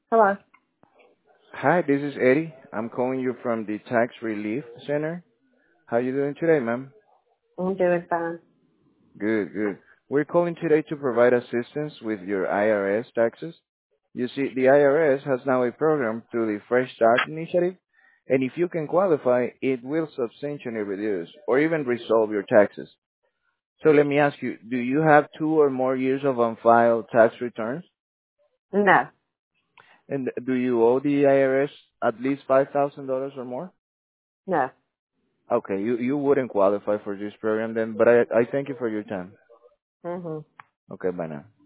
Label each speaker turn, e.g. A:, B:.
A: Hello.
B: Hi, this is Eddie. I'm calling you from the Tax Relief Center. How you doing today, ma'am?
A: I'm doing fine.
B: Good, good. We're calling today to provide assistance with your IRS taxes. You see, the IRS has now a program through the Fresh Start Initiative, and if you can qualify, it will substantially reduce or even resolve your taxes. So let me ask you, do you have 2 or more years of unfiled tax returns?
A: No,
B: And do you owe the IRS at least $5,000 or more?
A: no.
B: Okay, you wouldn't qualify for this program then, but I thank you for your time.
A: Mhm.
B: Okay, bye now.